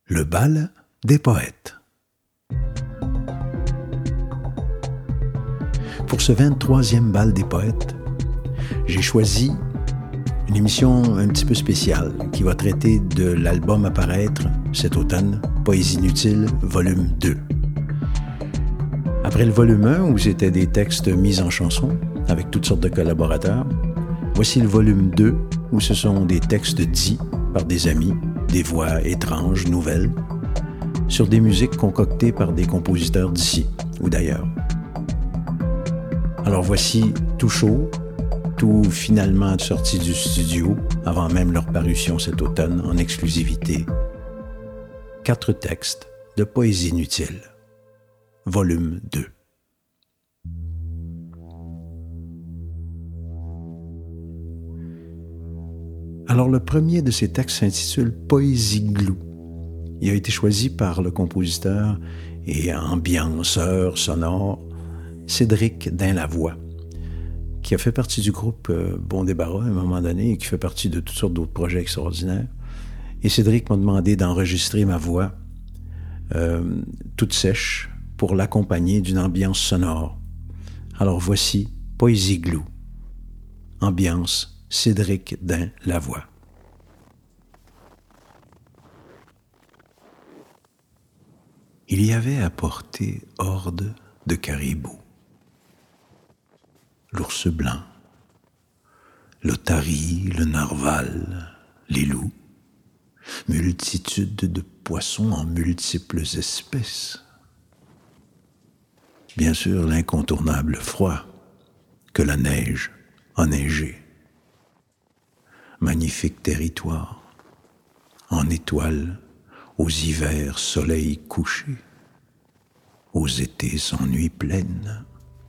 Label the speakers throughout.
Speaker 1: Le bal des poètes. Pour ce 23e bal des poètes, j'ai choisi une émission un petit peu spéciale qui va traiter de l'album à paraître cet automne, Poésie inutile, volume 2. Après le volume 1, où c'était des textes mis en chanson, avec toutes sortes de collaborateurs, voici le volume 2, où ce sont des textes dits par des amis, des voix étranges, nouvelles, sur des musiques concoctées par des compositeurs d'ici ou d'ailleurs. Alors voici tout chaud, tout finalement sorti du studio, avant même leur parution cet automne en exclusivité. 4 textes de Poésie inutile, volume 2. Alors le premier de ces textes s'intitule Poésie glou. Il a été choisi par le compositeur et ambianceur sonore Cédric Dain-Lavoie, qui a fait partie du groupe Bon Débarras à un moment donné et qui fait partie de toutes sortes d'autres projets extraordinaires. Et Cédric m'a demandé d'enregistrer ma voix toute sèche pour l'accompagner d'une ambiance sonore. Alors voici Poésie glou, ambiance Cédric Dain-Lavoie. Il y avait à portée horde de caribous, l'ours blanc, l'otarie, le narval, les loups, multitude de poissons en multiples espèces. Bien sûr, l'incontournable froid que la neige a neigé. Magnifique territoire, en étoiles, aux hivers soleil couché, aux étés sans nuit pleine.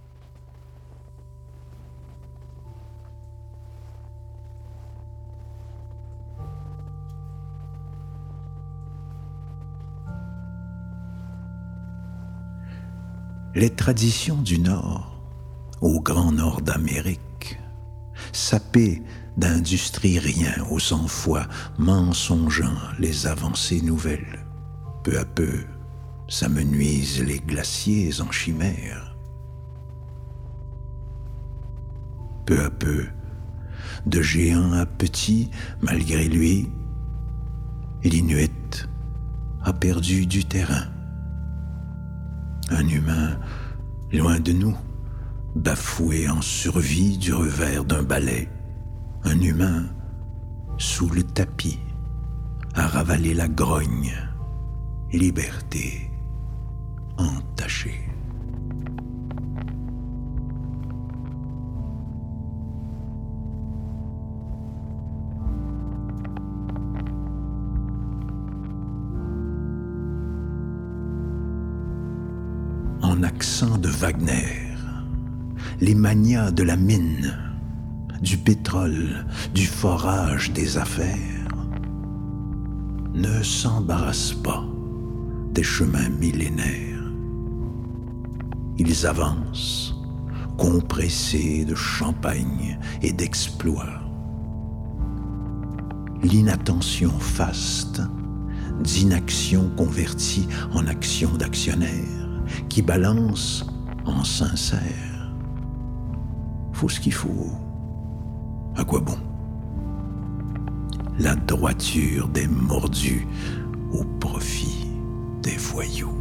Speaker 1: Les traditions du Nord, au Grand Nord d'Amérique, sapées d'industrie rien au sang-froid, mensongeant les avancées nouvelles. Peu à peu, s'amenuisent les glaciers en chimères. Peu à peu, de géant à petit, malgré lui, l'Inuit a perdu du terrain. Un humain, loin de nous, bafoué en survie du revers d'un balai. Un humain, sous le tapis, a ravalé la grogne. Liberté entachée. En accent de Wagner, les manias de la mine, du pétrole, du forage des affaires, ne s'embarrassent pas des chemins millénaires. Ils avancent, compressés de champagne et d'exploits. L'inattention faste d'inaction convertie en action d'actionnaire, qui balance en sincère. Faut ce qu'il faut. À quoi bon? La droiture des mordus au profit des voyous.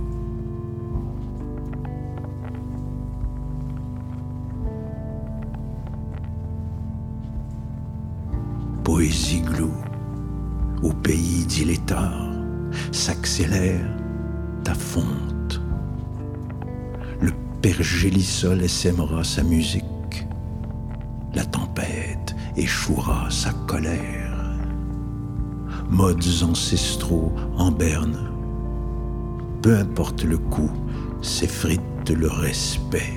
Speaker 1: Poésie glou, au pays dilettant, s'accélère ta fonte. Le pergélisol essaimera sa musique. La tempête échouera sa colère. Modes ancestraux en berne. Peu importe le coup, s'effrite le respect.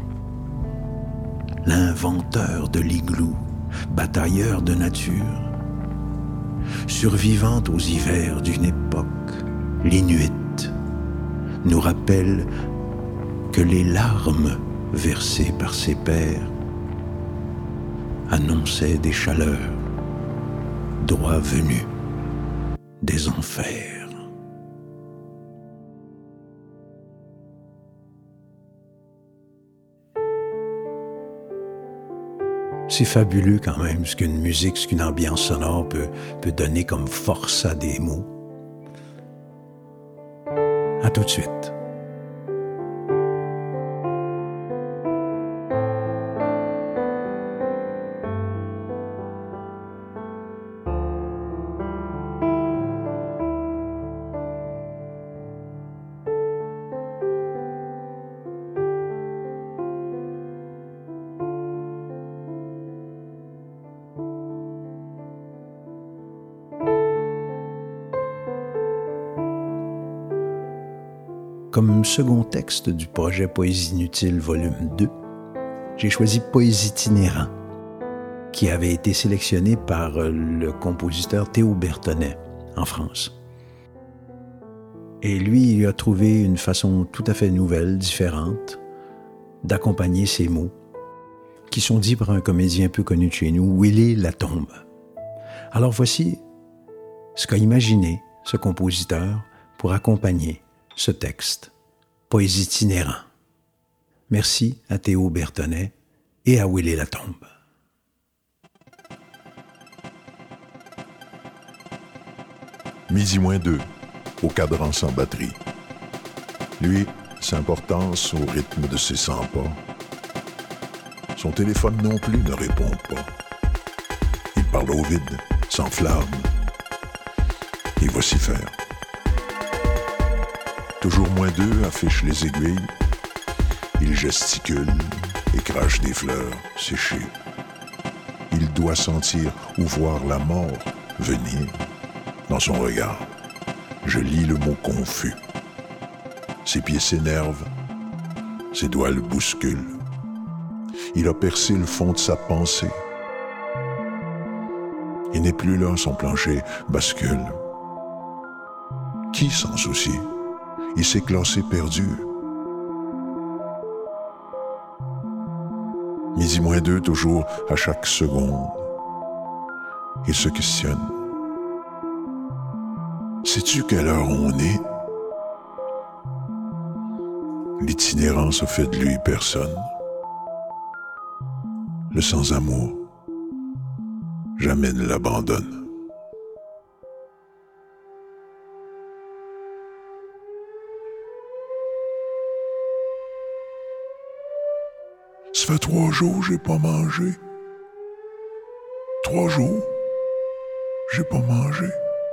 Speaker 1: L'inventeur de l'igloo, batailleur de nature, survivant aux hivers d'une époque, l'Inuit nous rappelle que les larmes versées par ses pères annonçaient des chaleurs droit venus des enfers. C'est fabuleux quand même ce qu'une musique, ce qu'une ambiance sonore peut donner comme force à des mots. À tout de suite. Comme second texte du projet Poésie inutile volume 2, j'ai choisi Poésie itinérant, qui avait été sélectionné par le compositeur Théo Bertonnet en France. Et lui, il a trouvé une façon tout à fait nouvelle, différente, d'accompagner ces mots, qui sont dits par un comédien peu connu de chez nous, Willy Latombe. Alors voici ce qu'a imaginé ce compositeur pour accompagner ce texte, Poésie itinérant. Merci à Théo Bertonnet et à Willy Latombe.
Speaker 2: Midi moins 2, au cadran sans batterie. Lui, s'importance au rythme de ses 100 pas. Son téléphone non plus ne répond pas. Il parle au vide, s'enflamme. Il va s'y faire. Toujours moins 2 affiche les aiguilles. Il gesticule et crache des fleurs séchées. Il doit sentir ou voir la mort venir. Dans son regard, je lis le mot confus. Ses pieds s'énervent, ses doigts le bousculent. Il a percé le fond de sa pensée. Il n'est plus là, son plancher bascule. Qui s'en soucie? Il s'est classé perdu. Midi moins 2, toujours à chaque seconde. Il se questionne. Sais-tu quelle heure on est? L'itinérance a fait de lui personne. Le sans-amour jamais ne l'abandonne. Ça fait 3 jours que j'ai pas mangé. 3 jours, j'ai pas mangé.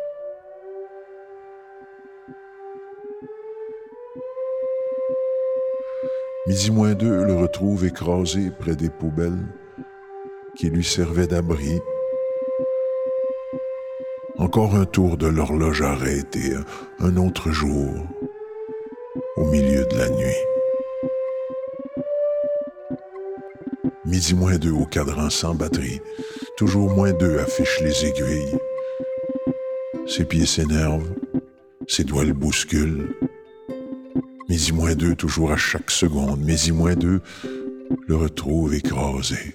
Speaker 2: Midi moins 2 le retrouve écrasé près des poubelles qui lui servaient d'abri. Encore un tour de l'horloge arrêtée, un autre jour, au milieu de la nuit. Midi moins 2 au cadran sans batterie, toujours moins 2 affiche les aiguilles. Ses pieds s'énervent, ses doigts le bousculent. Midi moins 2, toujours à chaque seconde. Midi moins 2, le retrouve écrasé.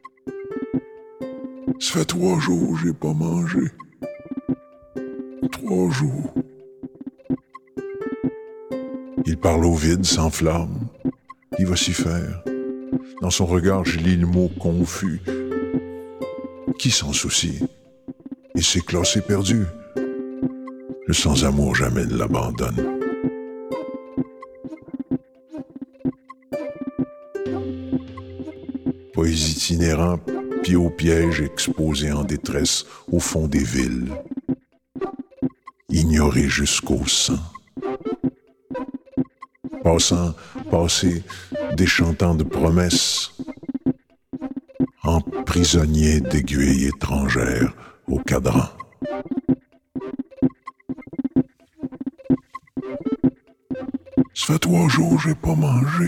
Speaker 2: Ça fait 3 jours que j'ai pas mangé. 3 jours. Il parle au vide, s'enflamme. Il va s'y faire. Dans son regard, je lis le mot confus. Qui s'en soucie? Il s'est classé perdu. Le sans-amour jamais ne l'abandonne. Poésie itinérant, pied au piège, exposé en détresse au fond des villes. Ignoré jusqu'au sang. Passé, déchantant de promesses, en prisonnier d'aiguilles étrangères au cadran. Ça fait 3 jours que j'ai pas mangé.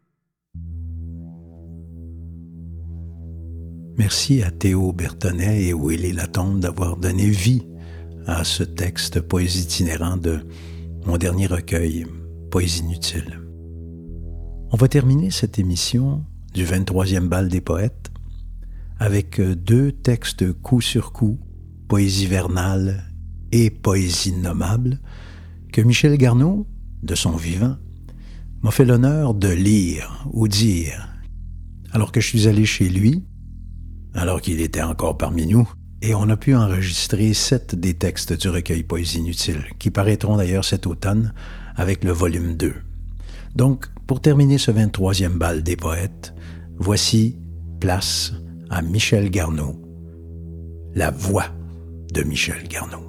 Speaker 1: Merci à Théo Bertonnet et Willy Latombe d'avoir donné vie à ce texte Poésie itinérant de mon dernier recueil, Poésie inutile. On va terminer cette émission du 23e bal des poètes avec 2 textes coup sur coup, Poésie vernale et Poésie nommable, que Michel Garneau, de son vivant, m'a fait l'honneur de lire ou dire, alors que je suis allé chez lui alors qu'il était encore parmi nous, et on a pu enregistrer 7 des textes du recueil Poésie inutile, qui paraîtront d'ailleurs cet automne avec le volume 2. Donc, pour terminer ce 23e bal des poètes, voici place à Michel Garneau, la voix de Michel Garneau.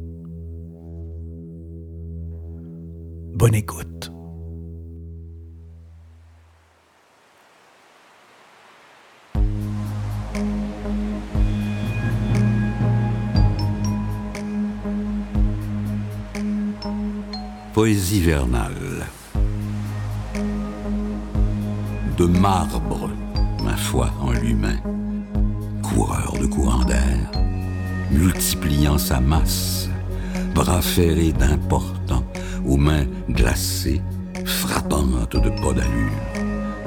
Speaker 1: Bonne écoute.
Speaker 3: Poésie vernale. De marbre, ma foi en l'humain, coureur de courant d'air, multipliant sa masse, bras ferrés d'important, aux mains glacées, frappantes de pas d'allure,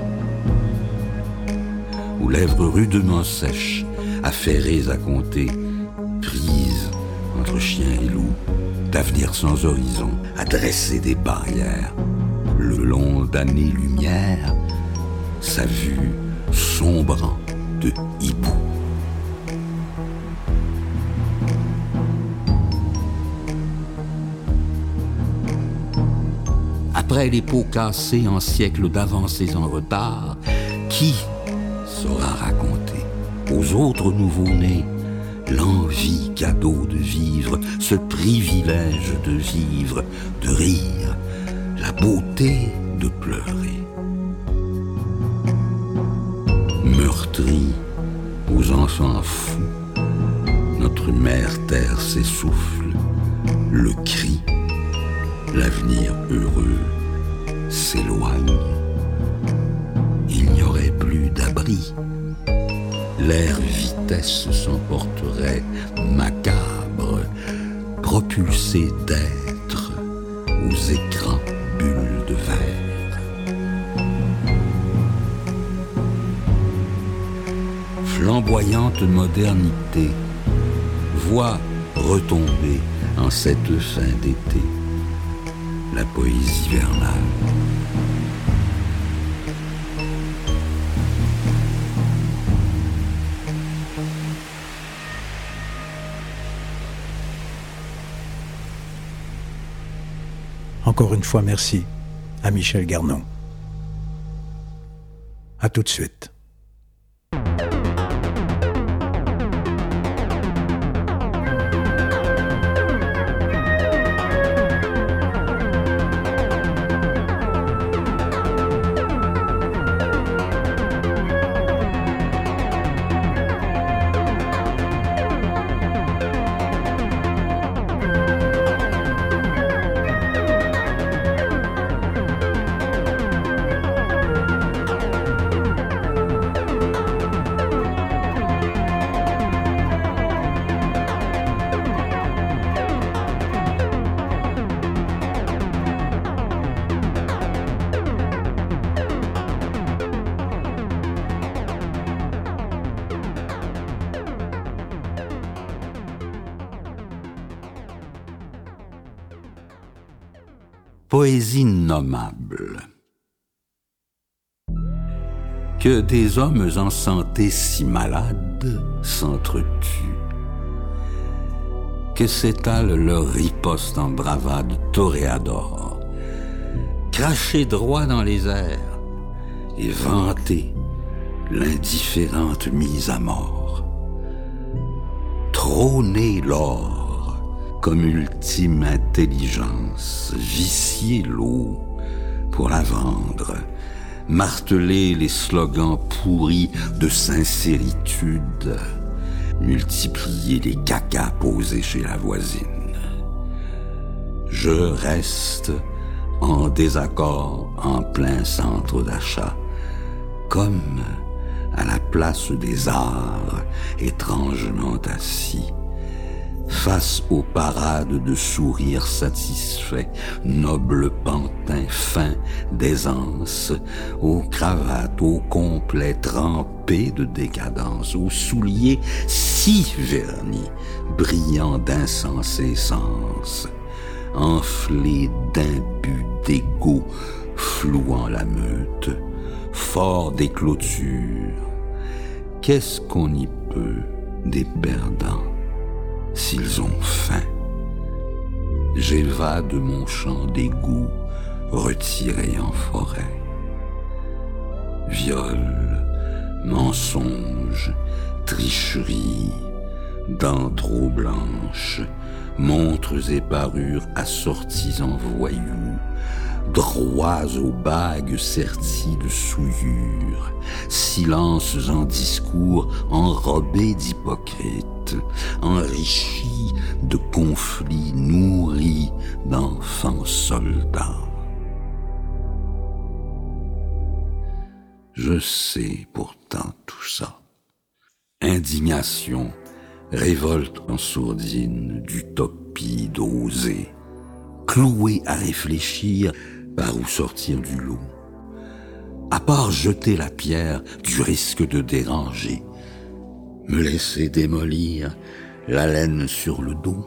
Speaker 3: aux lèvres rudement sèches, affairées à compter, prises entre chien et loup, d'avenir sans horizon, à dresser des barrières, le long d'années-lumière, sa vue sombrant de hibou. Après les pots cassés en siècles d'avancées en retard, qui saura raconter aux autres nouveau-nés l'envie cadeau de vivre, ce privilège de vivre, de rire, la beauté de pleurer. Meurtri aux enfants fous, notre mère terre s'essouffle, le cri, l'avenir heureux s'éloigne. Il n'y aurait plus d'abri. L'air vitesse s'emporterait macabre, propulsé d'êtres aux écrans bulles de verre. Flamboyante modernité, voit retomber en cette fin d'été la poésie vernale.
Speaker 1: Encore une fois, merci à Michel Garneau. À tout de suite.
Speaker 3: Poésie nommable. Que des hommes en santé si malades s'entretuent, que s'étale leur riposte en bravade toréador, cracher droit dans les airs et vanter l'indifférente mise à mort, trôner l'or comme ultime intelligence, vicier l'eau pour la vendre, marteler les slogans pourris de sincéritude, multiplier les cacas posés chez la voisine. Je reste en désaccord en plein centre d'achat, comme à la place des arts étrangement assis, face aux parades de sourires satisfaits, nobles pantins fins d'aisance, aux cravates, aux complets trempés de décadence, aux souliers si vernis, brillants d'insensé sens, enflés d'imbus d'égo, flouant la meute, fort des clôtures. Qu'est-ce qu'on y peu des perdants, s'ils ont faim. J'évade mon champ d'égout retiré en forêt. Viol, mensonge, tricherie, dents trop blanches, montres et parures assorties en voyous, droits aux bagues serties de souillure, silences en discours enrobés d'hypocrites, enrichis de conflits nourris d'enfants soldats. Je sais pourtant tout ça. Indignation, révolte en sourdine d'utopie d'oser, cloué à réfléchir par où sortir du lot. À part jeter la pierre du risque de déranger, me laisser démolir la laine sur le dos.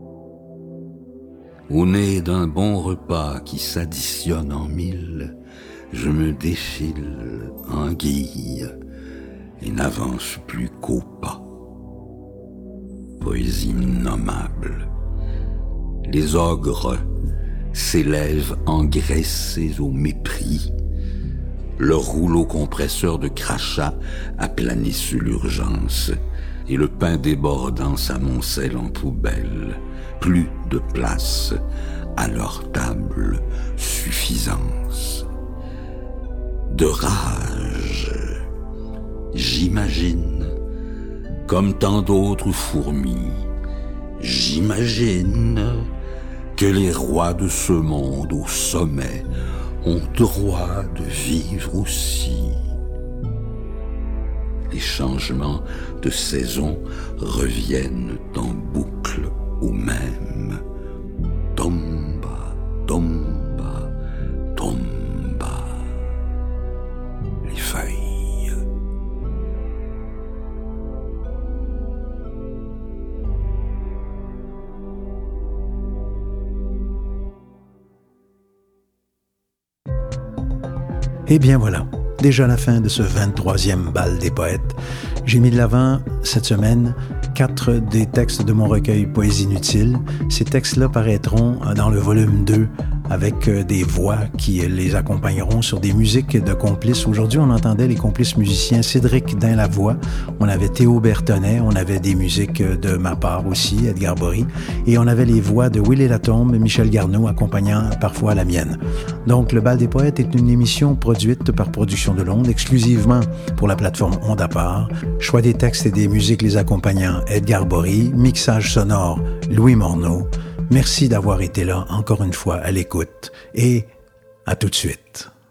Speaker 3: Au nez d'un bon repas qui s'additionne en mille, je me défile en guille et n'avance plus qu'au pas. Poésie nommable. Les ogres s'élèvent engraissés au mépris. Le rouleau compresseur de crachats aplanisse l'urgence et le pain débordant s'amoncelle en poubelle. Plus de place à leur table suffisance. De rage, j'imagine, comme tant d'autres fourmis, j'imagine que les rois de ce monde au sommet ont droit de vivre aussi. Les changements de saison reviennent en boucle au même. Tomba, tomba, tomba. Les feuilles.
Speaker 1: Et bien voilà, déjà la fin de ce 23e bal des poètes. J'ai mis de l'avant cette semaine 4 des textes de mon recueil Poésie inutile. Ces textes-là paraîtront dans le volume 2 avec des voix qui les accompagneront sur des musiques de complices. Aujourd'hui, on entendait les complices musiciens Cédric Dain-Lavoie, on avait Théo Bertonnet, on avait des musiques de ma part aussi, Edgar Bory, et on avait les voix de Willy Latombe et Michel Garneau accompagnant parfois la mienne. Donc, le Bal des Poètes est une émission produite par Production de Londres, exclusivement pour la plateforme Onde à part. Choix des textes et des musiques les accompagnant Edgar Bory, mixage sonore Louis Morneau. Merci d'avoir été là encore une fois à l'écoute et à tout de suite.